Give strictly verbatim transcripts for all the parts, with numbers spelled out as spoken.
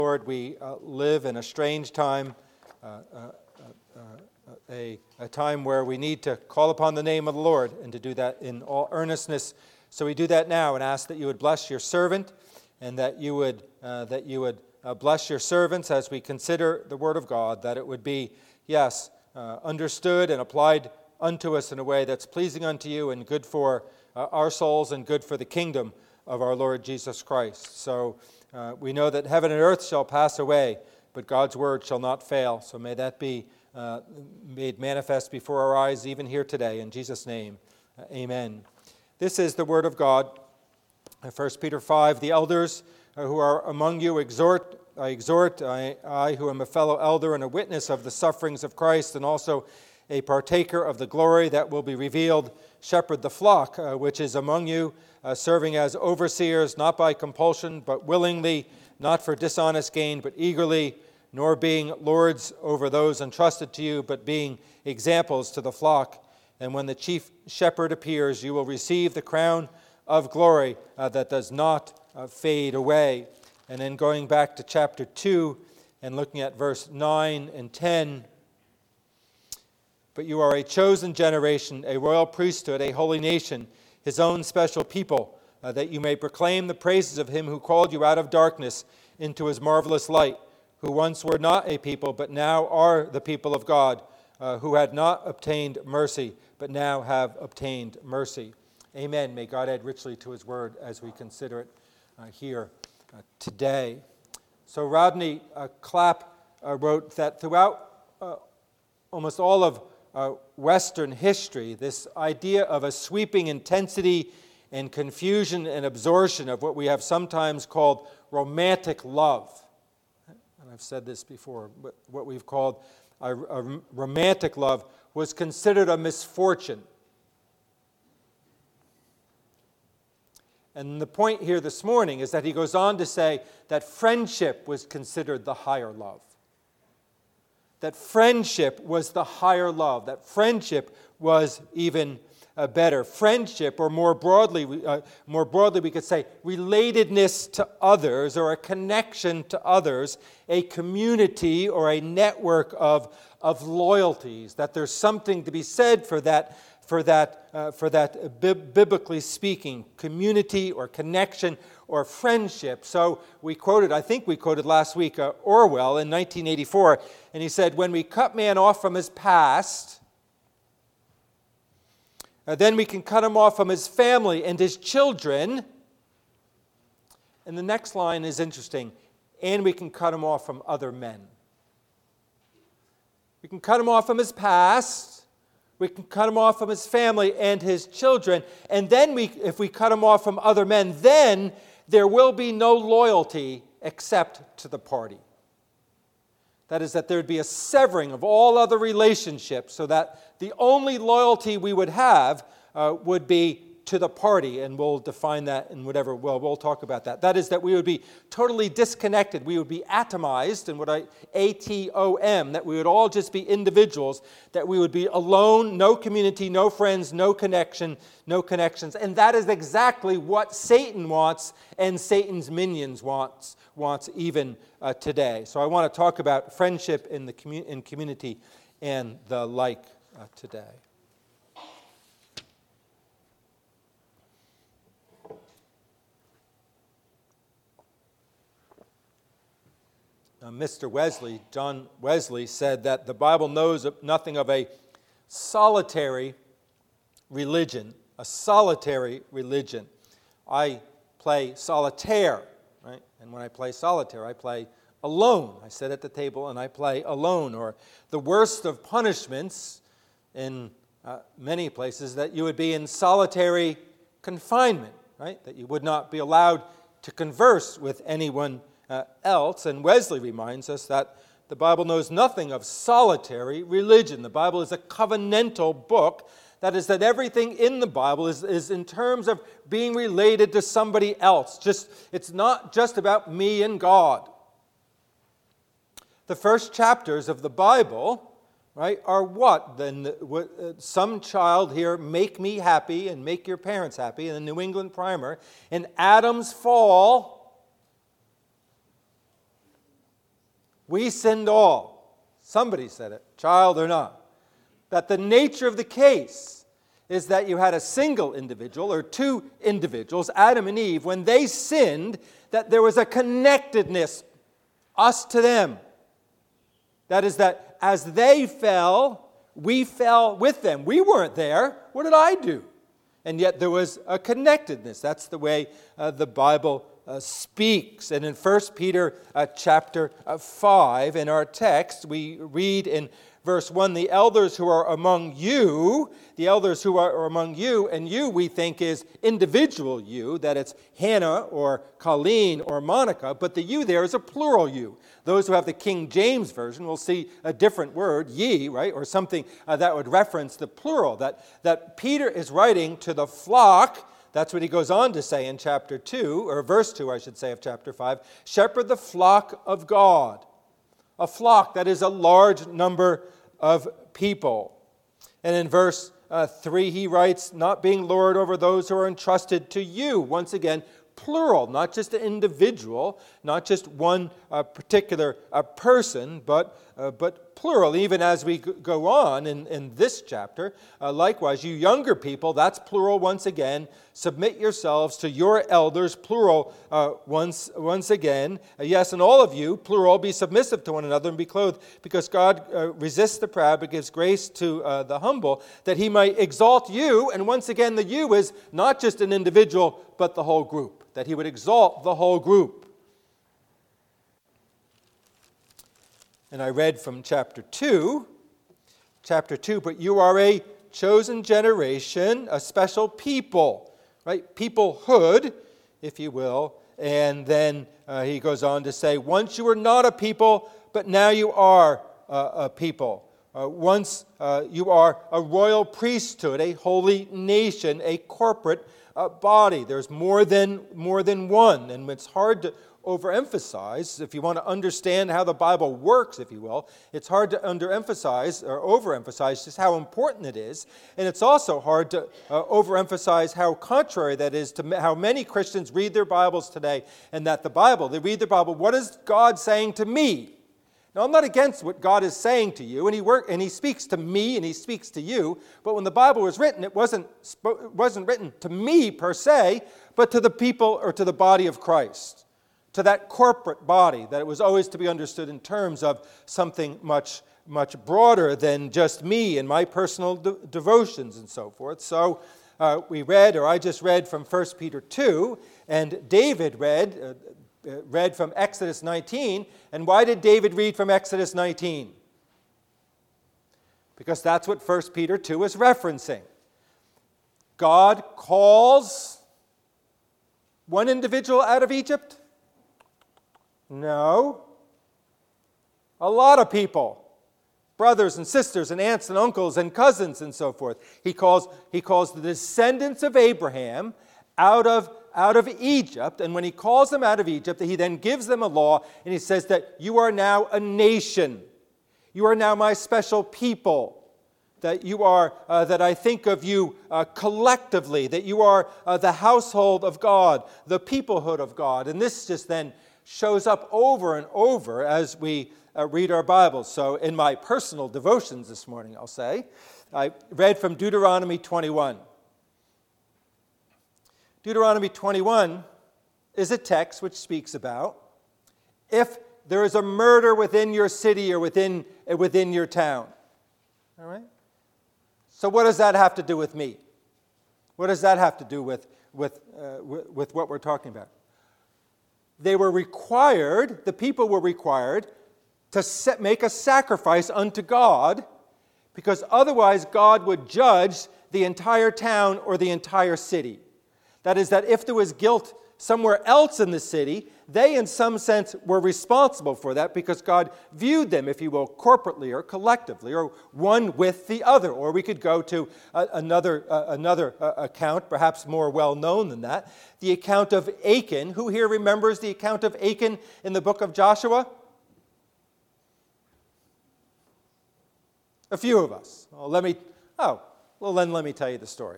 Lord, we uh, live in a strange time, uh, uh, uh, uh, a, a time where we need to call upon the name of the Lord and to do that in all earnestness. So we do that now and ask that you would bless your servant and that you would uh, that you would uh, bless your servants as we consider the Word of God, that it would be, yes, uh, understood and applied unto us in a way that's pleasing unto you and good for uh, our souls and good for the kingdom of our Lord Jesus Christ. So uh, we know that heaven and earth shall pass away, but God's word shall not fail. So may that be uh, made manifest before our eyes even here today. In Jesus' name, uh, amen. This is the word of God. First Peter five, the elders uh, who are among you exhort, I exhort, I, I who am a fellow elder and a witness of the sufferings of Christ and also a partaker of the glory that will be revealed, shepherd the flock uh, which is among you, uh, serving as overseers, not by compulsion, but willingly, not for dishonest gain, but eagerly, nor being lords over those entrusted to you, but being examples to the flock. And when the chief shepherd appears, you will receive the crown of glory uh, that does not uh, fade away. And then going back to chapter two and looking at verse nine and ten, but you are a chosen generation, a royal priesthood, a holy nation, his own special people, uh, that you may proclaim the praises of him who called you out of darkness into his marvelous light, who once were not a people, but now are the people of God, uh, who had not obtained mercy, but now have obtained mercy. Amen. May God add richly to his word as we consider it uh, here uh, today. So Rodney uh, Clapp uh, wrote that throughout uh, almost all of Uh, Western history, this idea of a sweeping intensity and confusion and absorption of what we have sometimes called romantic love. And I've said this before, but what we've called a, a romantic love was considered a misfortune. And the point here this morning is that he goes on to say that friendship was considered the higher love. That friendship was the higher love, that friendship was even uh, better. Friendship, or more broadly, uh, more broadly we could say relatedness to others, or a connection to others, a community or a network of, of loyalties, that there's something to be said for that, for that, uh, for that uh, bi- biblically speaking, community or connection or friendship. So we quoted, I think we quoted last week, uh, Orwell in nineteen eighty-four, and he said, when we cut man off from his past, uh, then we can cut him off from his family and his children. And the next line is interesting, and we can cut him off from other men. We can cut him off from his past, we can cut him off from his family and his children, and then we, if we cut him off from other men, then there will be no loyalty except to the party. That is, that there would be a severing of all other relationships so that the only loyalty we would have uh, would be to the party, and we'll define that in whatever, well, we'll talk about that. That is, that we would be totally disconnected. We would be atomized, and what I, A T O M, that we would all just be individuals, that we would be alone, no community, no friends, no connection, no connections. And that is exactly what Satan wants, and Satan's minions wants, wants even uh, today. So I want to talk about friendship in the commu- in community and the like uh, today. Uh, Mister Wesley, John Wesley, said that the Bible knows nothing of a solitary religion, a solitary religion. I play solitaire, right? And when I play solitaire, I play alone. I sit at the table and I play alone. Or the worst of punishments in uh, many places, that you would be in solitary confinement, right? That you would not be allowed to converse with anyone Uh, else. And Wesley reminds us that the Bible knows nothing of solitary religion. The Bible is a covenantal book. That is, that everything in the Bible is, is in terms of being related to somebody else. Just, it's not just about me and God. The first chapters of the Bible, right, are what? Then what, uh, some child here, make me happy and make your parents happy, in the New England Primer. In Adam's fall, we sinned all. Somebody said it, child or not. That the nature of the case is that you had a single individual or two individuals, Adam and Eve, when they sinned, that there was a connectedness, us to them. That is that as they fell, we fell with them. We weren't there. What did I do? And yet there was a connectedness. That's the way uh, the Bible uh, speaks. And in First Peter uh, chapter uh, five, in our text, we read in verse one, the elders who are among you, the elders who are among you, and you we think is individual you, that it's Hannah or Colleen or Monica, but the you there is a plural you. Those who have the King James Version will see a different word, ye, right, or something uh, that would reference the plural, that, that Peter is writing to the flock. That's what he goes on to say in chapter two, or verse two, I should say, of chapter five, shepherd the flock of God. A flock that is a large number of people. And in verse uh, three, he writes, not being Lord over those who are entrusted to you. Once again, plural, not just an individual, not just one uh, particular uh, person, but uh, but plural. Even as we g- go on in, in this chapter, uh, likewise, you younger people, that's plural once again. Submit yourselves to your elders, plural uh, once once again. Uh, yes, and all of you, plural, be submissive to one another and be clothed, because God uh, resists the proud but gives grace to uh, the humble, that he might exalt you. And once again, the you is not just an individual, but the whole group, that he would exalt the whole group. And I read from chapter two, chapter two, but you are a chosen generation, a special people, right? Peoplehood, if you will. And then uh, he goes on to say, once you were not a people, but now you are uh, a people. Uh, once uh, you are a royal priesthood, a holy nation, a corporate uh, body. There's more than more than one, and it's hard to overemphasize. If you want to understand how the Bible works, if you will, it's hard to underemphasize or overemphasize just how important it is. And it's also hard to uh, overemphasize how contrary that is to how many Christians read their Bibles today, and that the Bible, they read their Bible, what is God saying to me? Now, I'm not against what God is saying to you, and he work, and he speaks to me, and he speaks to you, but when the Bible was written, it wasn't, it wasn't written to me per se, but to the people or to the body of Christ, to that corporate body, that it was always to be understood in terms of something much, much broader than just me and my personal de- devotions and so forth. So uh, we read, or I just read from First Peter two, and David read, uh, uh, read from Exodus nineteen. And why did David read from Exodus nineteen? Because that's what First Peter two is referencing. God calls one individual out of Egypt? No. A lot of people. Brothers and sisters and aunts and uncles and cousins and so forth. He calls, he calls the descendants of Abraham out of, out of Egypt. And when he calls them out of Egypt, he then gives them a law, and he says that you are now a nation. You are now my special people. That you are, uh, that I think of you uh, collectively, that you are uh, the household of God, the peoplehood of God. And this just then shows up over and over as we uh, read our Bibles. So in my personal devotions this morning, I'll say, I read from Deuteronomy twenty-one. Deuteronomy twenty-one is a text which speaks about if there is a murder within your city or within, uh, within your town. All right? So what does that have to do with me? What does that have to do with, with, uh, with, with what we're talking about? They were required, the people were required, to set, make a sacrifice unto God, because otherwise God would judge the entire town or the entire city. That is, that if there was guilt somewhere else in the city, they in some sense were responsible for that, because God viewed them, if you will, corporately or collectively, or one with the other. Or we could go to uh, another, uh, another uh, account, perhaps more well-known than that, the account of Achan. Who here remembers the account of Achan in the book of Joshua? A few of us. Well, let me, oh, well then let me tell you the story.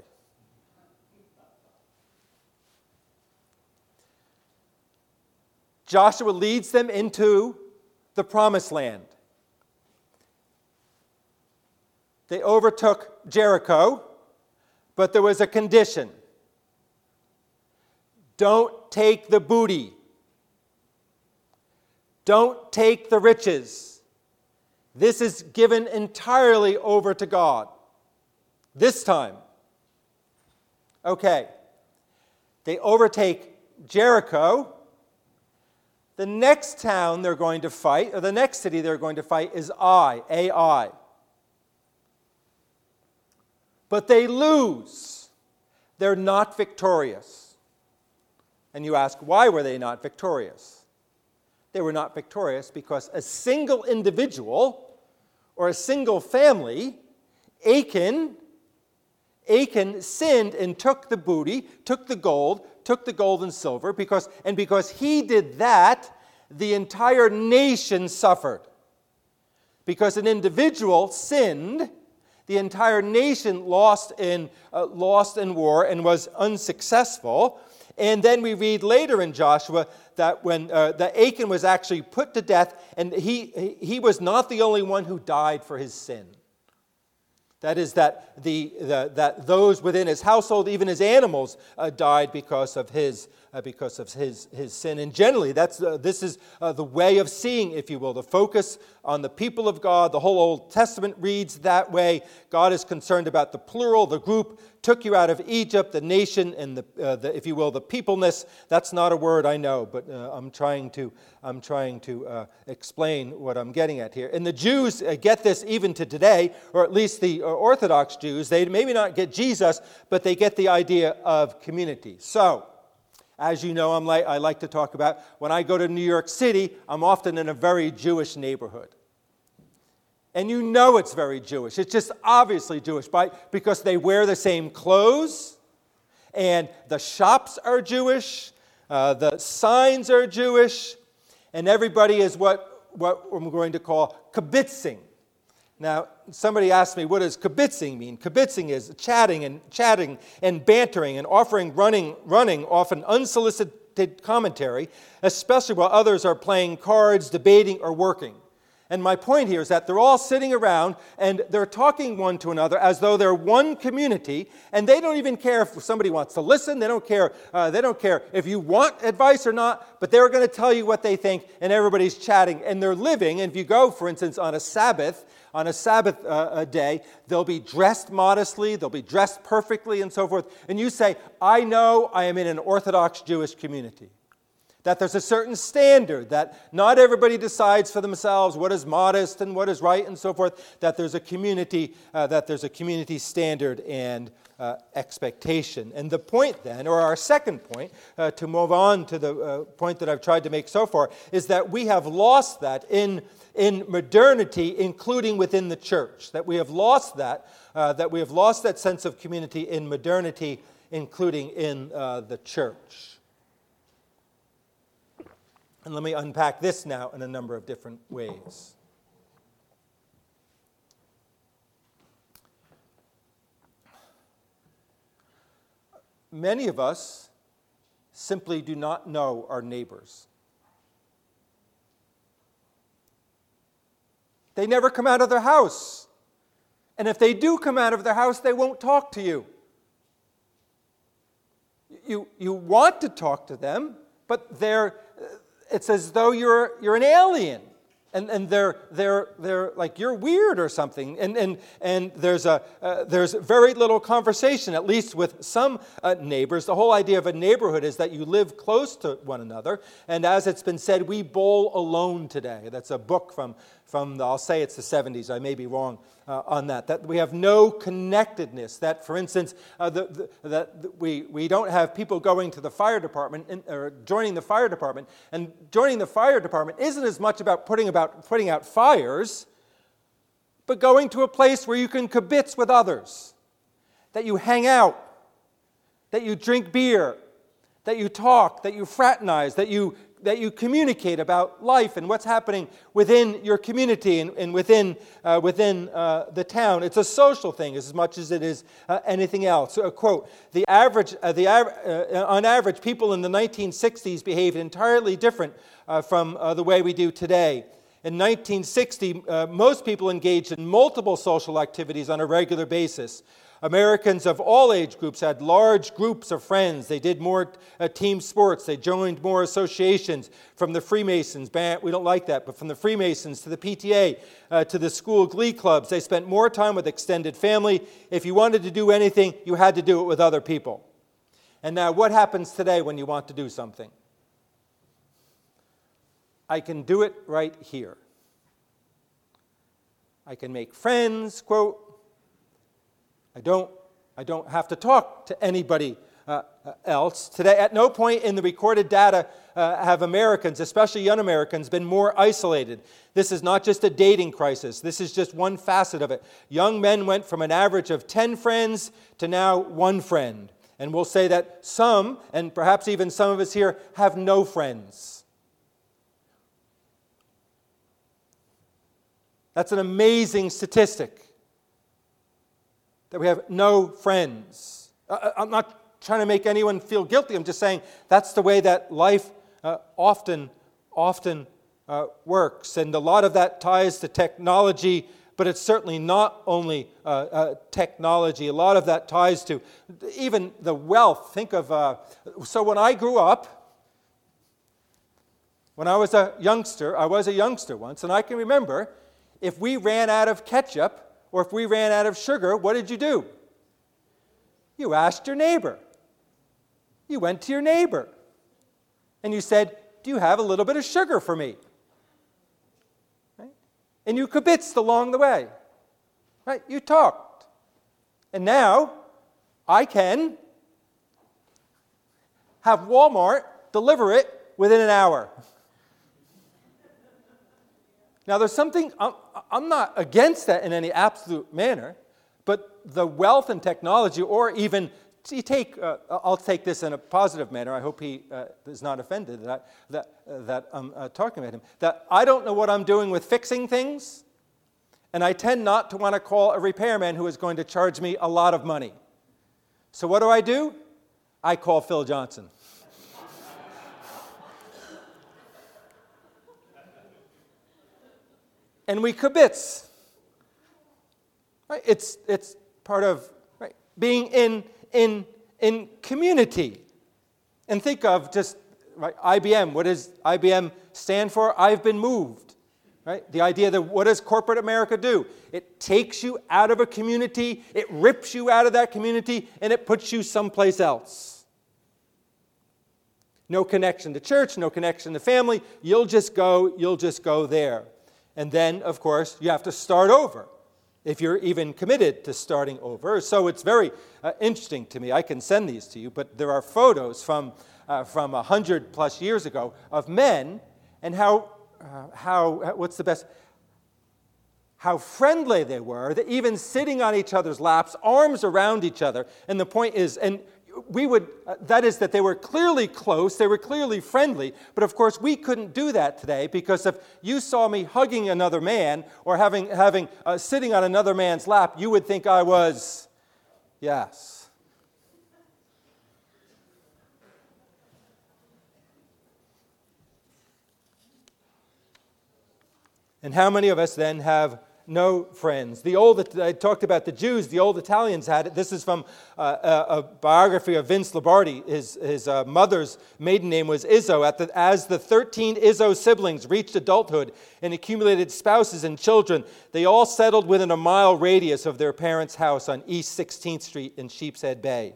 Joshua leads them into the promised land. They overtook Jericho, but there was a condition. Don't take the booty. Don't take the riches. This is given entirely over to God. This time. Okay. They overtake Jericho. The next town they're going to fight, or the next city they're going to fight is Ai, A I. But they lose. They're not victorious. And you ask, why were they not victorious? They were not victorious because a single individual or a single family, Achan, Achan sinned and took the booty, took the gold, took the gold and silver, because, and because he did that, the entire nation suffered. Because an individual sinned, the entire nation lost in, uh, lost in war and was unsuccessful. And then we read later in Joshua that when uh, that Achan was actually put to death, and he, he was not the only one who died for his sin. That is, that the, the that those within his household, even his animals, uh, died because of his uh, because of his his sin. And generally, that's uh, this is uh, the way of seeing, if you will, the focus on the people of God. The whole Old Testament reads that way. God is concerned about the plural, the group took you out of Egypt, the nation, and the, uh, the if you will, the peopleness. That's not a word, I know, but uh, I'm trying to I'm trying to uh, explain what I'm getting at here. And the Jews uh, get this even to today, or at least the uh, Orthodox Jews. They maybe not get Jesus, but they get the idea of community. So, as you know, I'm like, I like to talk about, when I go to New York City, I'm often in a very Jewish neighborhood. And you know it's very Jewish. It's just obviously Jewish, by, because they wear the same clothes, and the shops are Jewish, uh, the signs are Jewish, and everybody is what, what I'm going to call kibitzing. Now, somebody asked me, what does kibitzing mean? Kibitzing is chatting and chatting and bantering and offering running, running often unsolicited commentary, especially while others are playing cards, debating, or working. And my point here is that they're all sitting around and they're talking one to another as though they're one community, and they don't even care if somebody wants to listen. They don't care. Uh, they don't care if you want advice or not, but they're going to tell you what they think, and everybody's chatting, and they're living. And if you go, for instance, on a Sabbath, on a Sabbath uh, a day, they'll be dressed modestly, they'll be dressed perfectly, and so forth. And you say, I know I am in an Orthodox Jewish community. That there's a certain standard, that not everybody decides for themselves what is modest and what is right and so forth, that there's a community, uh, that there's a community standard and uh, expectation. And the point then, or our second point, uh, to move on to the uh, point that I've tried to make so far, is that we have lost that in, in modernity, including within the church. That we have lost that, uh, that we have lost that sense of community in modernity, including in uh, the church. And let me unpack this now in a number of different ways. Many of us simply do not know our neighbors. They never come out of their house. And if they do come out of their house, they won't talk to you. You, you want to talk to them, but they're... It's as though you're you're an alien, and and they're they're they're like you're weird or something, and and and there's a uh, there's very little conversation, at least with some uh, neighbors. The whole idea of a neighborhood is that you live close to one another, and as it's been said, we bowl alone today. That's a book from from the, I'll say it's the seventies. I may be wrong uh, on that. That we have no connectedness. That, for instance, uh, the, the, that we we don't have people going to the fire department and, or joining the fire department. And joining the fire department isn't as much about putting about putting out fires, but going to a place where you can kibitz with others, that you hang out, that you drink beer, that you talk, that you fraternize, that you that you communicate about life and what's happening within your community and, and within uh, within uh, the town. It's a social thing as much as it is uh, anything else. So, a quote: "The average, uh, the uh, on average, people in the nineteen sixties behaved entirely different uh, from uh, the way we do today. In nineteen sixty, uh, most people engaged in multiple social activities on a regular basis. Americans of all age groups had large groups of friends. They did more uh, team sports. They joined more associations, from the Freemasons. Band, we don't like that, but from the Freemasons to the P T A uh, to the school glee clubs. They spent more time with extended family. If you wanted to do anything, you had to do it with other people. And now what happens today when you want to do something? I can do it right here. I can make friends, quote. I don't, I don't have to talk to anybody uh, else. Today, at no point in the recorded data uh, have Americans, especially young Americans, been more isolated. This is not just a dating crisis. This is just one facet of it. Young men went from an average of ten friends to now one friend. And we'll say that some, and perhaps even some of us here, have no friends. That's an amazing statistic, that we have no friends. Uh, I'm not trying to make anyone feel guilty. I'm just saying that's the way that life uh, often, often uh, works. And a lot of that ties to technology, but it's certainly not only uh, uh, technology. A lot of that ties to even the wealth. Think of, uh, so when I grew up, when I was a youngster, I was a youngster once, and I can remember if we ran out of ketchup, or if we ran out of sugar, what did you do? You asked your neighbor. You went to your neighbor. And you said, do you have a little bit of sugar for me? Right? And you kibitzed along the way. Right? You talked. And now, I can have Walmart deliver it within an hour. Now, there's something, I'm, I'm not against that in any absolute manner, but the wealth and technology, or even, you take, uh, I'll take this in a positive manner. I hope he uh, is not offended that, that, uh, that I'm uh, talking about him. That I don't know what I'm doing with fixing things, and I tend not to want to call a repairman who is going to charge me a lot of money. So what do I do? I call Phil Johnson. And we kibitz. Right? It's, it's part of right, being in, in, in community. And think of just right, I B M. What does I B M stand for? I've been moved. Right? The idea that what does corporate America do? It takes you out of a community, it rips you out of that community, and it puts you someplace else. No connection to church, no connection to family. You'll just go, you'll just go there. And then, of course, you have to start over, if you're even committed to starting over. So it's very uh, interesting to me. I can send these to you, but there are photos from uh, from one hundred plus years ago of men and how, uh, how what's the best, how friendly they were, that even sitting on each other's laps, arms around each other. And the point is, and we would, uh, that is that they were clearly close, they were clearly friendly, but of course we couldn't do that today, because if you saw me hugging another man or having, having uh, sitting on another man's lap, you would think I was, yes. And how many of us then have no friends? The old, I talked about the Jews, the old Italians had it. This is from uh, a, a biography of Vince Lombardi. His, his uh, mother's maiden name was Izzo. At the, as the thirteen Izzo siblings reached adulthood and accumulated spouses and children, they all settled within a mile radius of their parents' house on East sixteenth Street in Sheepshead Bay.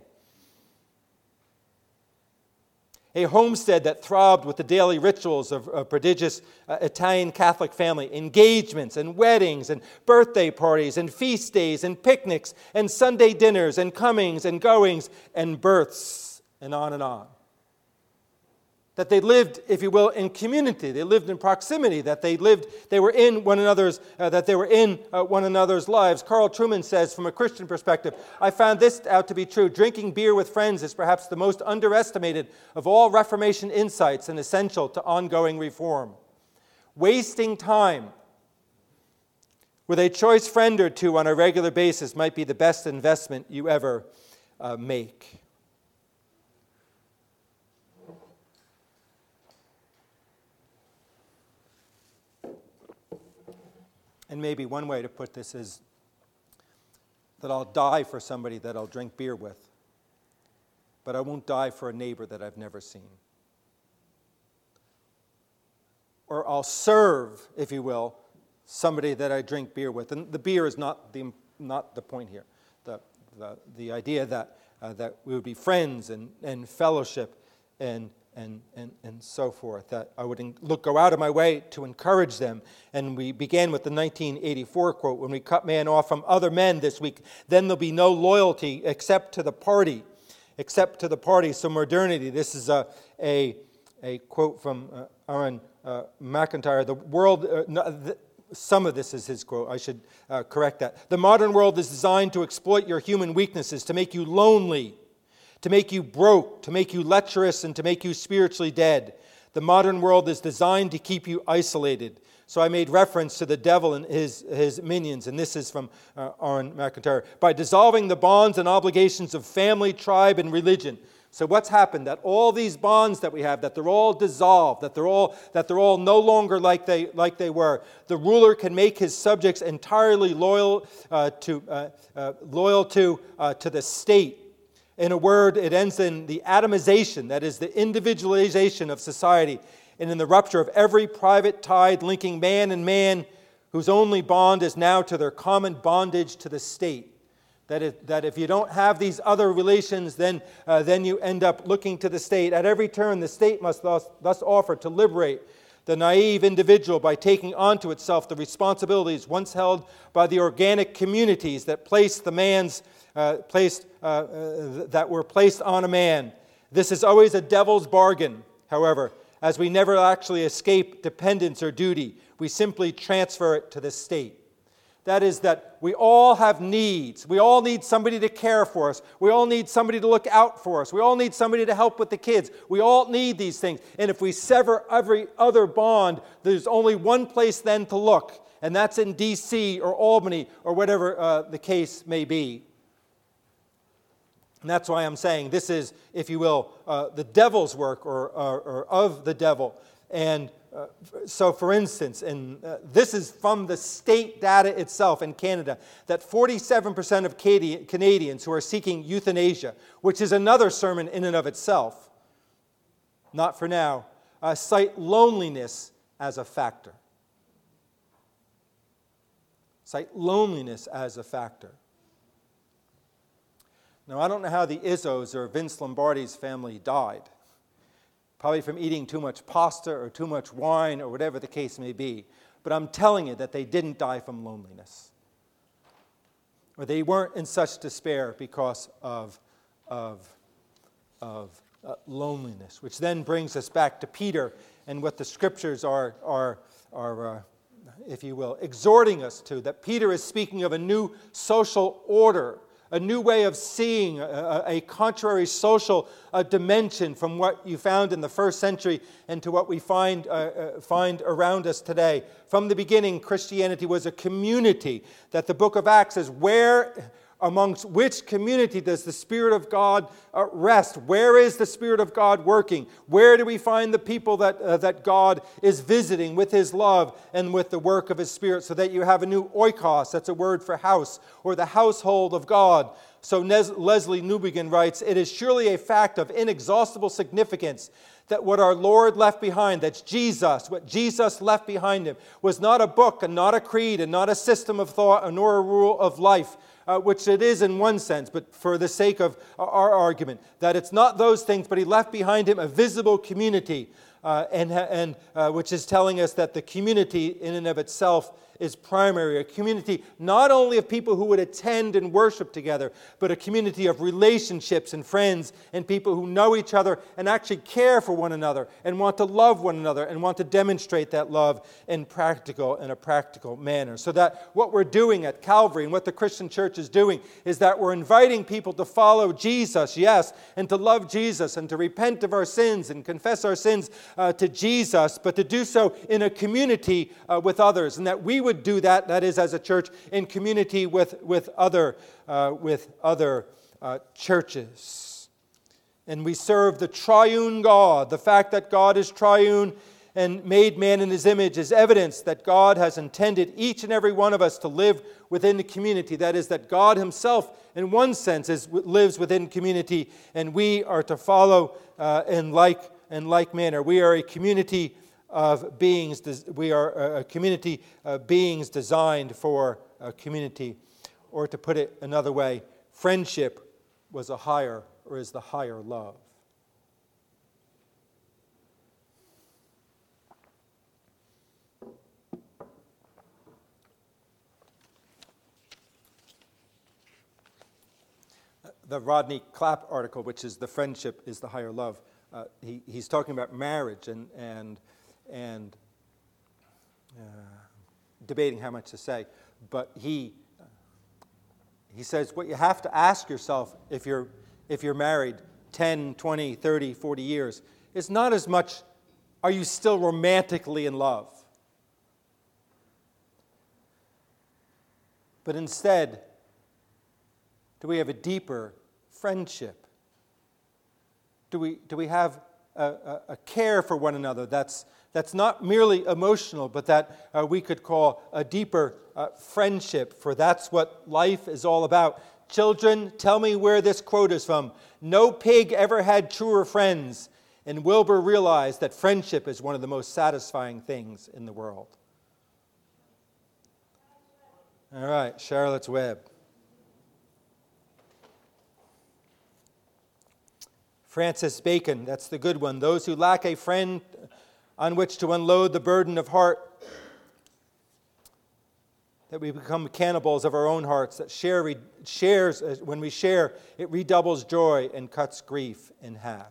A homestead that throbbed with the daily rituals of a prodigious uh, Italian Catholic family, engagements and weddings and birthday parties and feast days and picnics and Sunday dinners and comings and goings and births and on and on. That they lived, if you will, in community. They lived in proximity. That they lived, they were in one another's, uh, that they were in uh, one another's lives. Carl Trueman says, from a Christian perspective, I found this out to be true. Drinking beer with friends is perhaps the most underestimated of all Reformation insights and essential to ongoing reform. Wasting time with a choice friend or two on a regular basis might be the best investment you ever uh, make. And maybe one way to put this is that I'll die for somebody that I'll drink beer with, but I won't die for a neighbor that I've never seen. Or I'll serve, if you will, somebody that I drink beer with. And the beer is not the, not the point here. The, the, the idea that, uh, that we would be friends and, and fellowship and And, and, and so forth, that I would look, go out of my way to encourage them. And we began with the nineteen eighty-four quote, when we cut man off from other men this week, then there'll be no loyalty except to the party, except to the party. So modernity, this is a, a, a quote from uh, Aaron uh, McIntyre. The world, uh, no, the, some of this is his quote, I should uh, correct that. The modern world is designed to exploit your human weaknesses, to make you lonely, to make you broke, to make you lecherous, and to make you spiritually dead. The modern world is designed to keep you isolated. So I made reference to the devil and his, his minions, and this is from uh, Aaron McIntyre. By dissolving the bonds and obligations of family, tribe, and religion. So what's happened? That all these bonds that we have, that they're all dissolved, that they're all that they're all no longer like they like they were. The ruler can make his subjects entirely loyal uh, to uh, uh, loyal to uh, to the state. In a word, it ends in the atomization, that is the individualization of society, and in the rupture of every private tie linking man and man, whose only bond is now to their common bondage to the state. That if, that if you don't have these other relations, then, uh, then you end up looking to the state. At every turn, the state must thus, thus offer to liberate the naive individual by taking onto itself the responsibilities once held by the organic communities that placed the man's Uh, placed, uh, uh, that were placed on a man. This is always a devil's bargain, however, as we never actually escape dependence or duty. We simply transfer it to the state. That is that we all have needs. We all need somebody to care for us. We all need somebody to look out for us. We all need somebody to help with the kids. We all need these things. And if we sever every other bond, there's only one place then to look, and that's in D C or Albany or whatever uh, the case may be. And that's why I'm saying this is, if you will, uh, the devil's work or, or, or of the devil. And uh, so, for instance, and uh, this is from the state data itself in Canada, that forty-seven percent of Canadians who are seeking euthanasia, which is another sermon in and of itself, not for now, uh, cite loneliness as a factor. Cite loneliness as a factor. Now, I don't know how the Izzos or Vince Lombardi's family died. Probably from eating too much pasta or too much wine or whatever the case may be. But I'm telling you that they didn't die from loneliness. Or they weren't in such despair because of, of, of uh, loneliness. Which then brings us back to Peter and what the scriptures are, are, are uh, if you will, exhorting us to. That Peter is speaking of a new social order, a new way of seeing, a, a contrary social uh, dimension from what you found in the first century and to what we find, uh, uh, find around us today. From the beginning, Christianity was a community that the book of Acts is where, amongst which community does the Spirit of God uh, rest? Where is the Spirit of God working? Where do we find the people that, uh, that God is visiting with His love and with the work of His Spirit, so that you have a new oikos, that's a word for house, or the household of God. So Nes- Leslie Newbegin writes, "It is surely a fact of inexhaustible significance that what our Lord left behind, that's Jesus, what Jesus left behind Him, was not a book and not a creed and not a system of thought nor a rule of life, Uh, which it is in one sense, but for the sake of our argument, that it's not those things, but He left behind Him a visible community, uh, and, and uh, which is telling us that the community in and of itself is primary. A community not only of people who would attend and worship together, but a community of relationships and friends and people who know each other and actually care for one another and want to love one another and want to demonstrate that love in practical in a practical manner. So that what we're doing at Calvary and what the Christian church is doing is that we're inviting people to follow Jesus, yes, and to love Jesus and to repent of our sins and confess our sins uh, to Jesus, but to do so in a community uh, with others, and that we would do that, that is, as a church, in community with, with other, uh, with other uh, churches. And we serve the triune God. The fact that God is triune and made man in his image is evidence that God has intended each and every one of us to live within the community. That is, that God himself, in one sense, is, lives within community, and we are to follow uh, in like in like manner. We are a community of beings. We are a community of beings designed for a community. Or to put it another way, friendship was a higher, or is the higher love. The Rodney Clapp article, which is "The Friendship is the Higher Love," uh, he, he's talking about marriage and and and uh, debating how much to say. But he he says what you have to ask yourself if you're if you're married ten, twenty, thirty, forty years is not as much, are you still romantically in love? But instead, do we have a deeper friendship? Do we, do we have a, a, a care for one another that's, that's not merely emotional, but that uh, we could call a deeper uh, friendship, for that's what life is all about. Children, tell me where this quote is from. No pig ever had truer friends, and Wilbur realized that friendship is one of the most satisfying things in the world. All right, Charlotte's Web. Francis Bacon, that's the good one. Those who lack a friend on which to unload the burden of heart, that we become cannibals of our own hearts, that share shares when we share, it redoubles joy and cuts grief in half.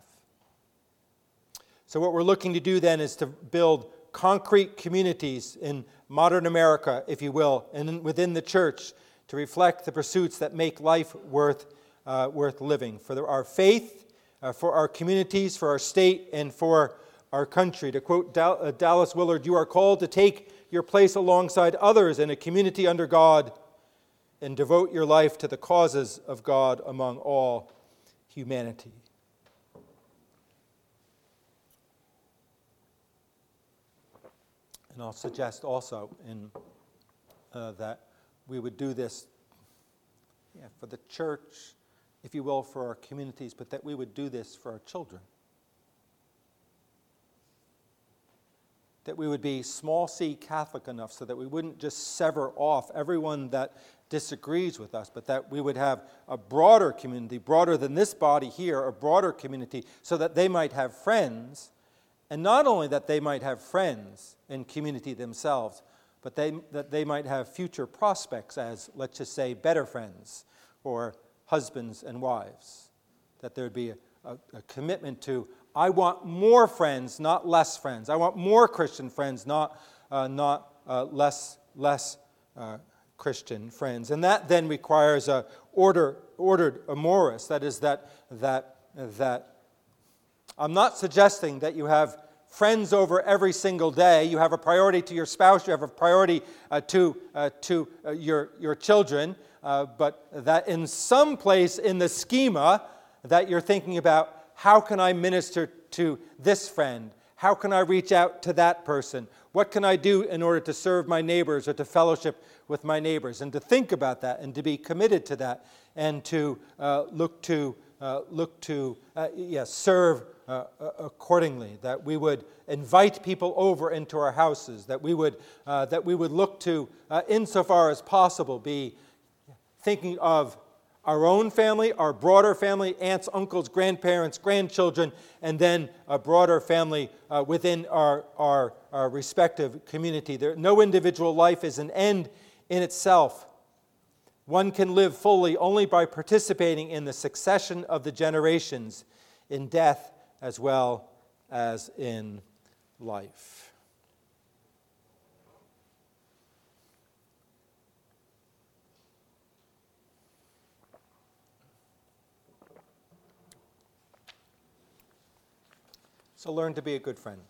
So what we're looking to do then is to build concrete communities in modern America, if you will, and within the church to reflect the pursuits that make life worth uh, worth living for our faith, uh, for our communities, for our state, and for our country. To quote Dal- uh, Dallas Willard, "You are called to take your place alongside others in a community under God and devote your life to the causes of God among all humanity." And I'll suggest also in uh, that we would do this yeah, for the church, if you will, for our communities, but that we would do this for our children. That we would be small c Catholic enough so that we wouldn't just sever off everyone that disagrees with us, but that we would have a broader community, broader than this body here, a broader community, so that they might have friends. And not only that they might have friends in community themselves, but they, that they might have future prospects as, let's just say, better friends or husbands and wives. That there would be a, a, a commitment to, I want more friends, not less friends. I want more Christian friends, not, uh, not uh, less, less uh, Christian friends. And that then requires a order, ordered amoris. That is that, that, that I'm not suggesting that you have friends over every single day. You have a priority to your spouse. You have a priority uh, to uh, to uh, your your children. Uh, but that in some place in the schema that you're thinking about, how can I minister to this friend? How can I reach out to that person? What can I do in order to serve my neighbors or to fellowship with my neighbors? And to think about that and to be committed to that and to uh, look to uh, look to uh, yeah, serve Uh, accordingly, that we would invite people over into our houses, that we would uh, that we would look to, uh, insofar as possible, be thinking of our own family, our broader family, aunts, uncles, grandparents, grandchildren, and then a broader family uh, within our, our our respective community. There, no individual life is an end in itself. One can live fully only by participating in the succession of the generations, in death as well as in life. So learn to be a good friend.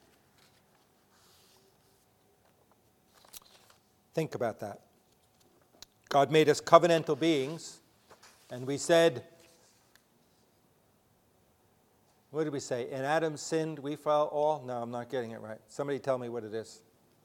Think about that. God made us covenantal beings, and we said What did we say? In Adam sinned, we fell all? No, I'm not getting it right. Somebody tell me what it is.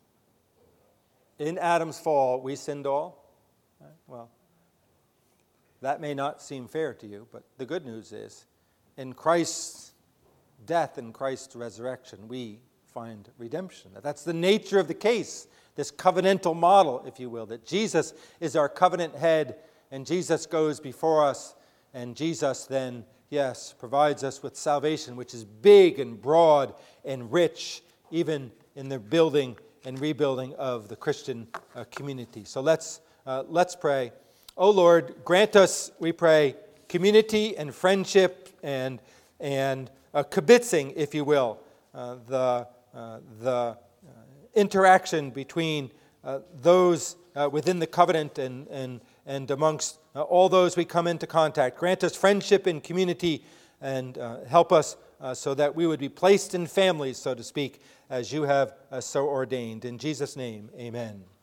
In Adam's fall, we sinned all? Right? Well, that may not seem fair to you, but the good news is, in Christ's death and Christ's resurrection, we find redemption. That's the nature of the case, this covenantal model, if you will, that Jesus is our covenant head, and Jesus goes before us, and Jesus then, yes, provides us with salvation, which is big and broad and rich, even in the building and rebuilding of the Christian uh, community. So let's uh, let's pray. Oh Lord, grant us, we pray, community and friendship and and uh, kibitzing, if you will, uh, the uh, the uh, interaction between uh, those uh, within the covenant and and and amongst uh, all those we come into contact. Grant us friendship and community, and uh, help us uh, so that we would be placed in families, so to speak, as you have uh, so ordained. In Jesus' name, amen.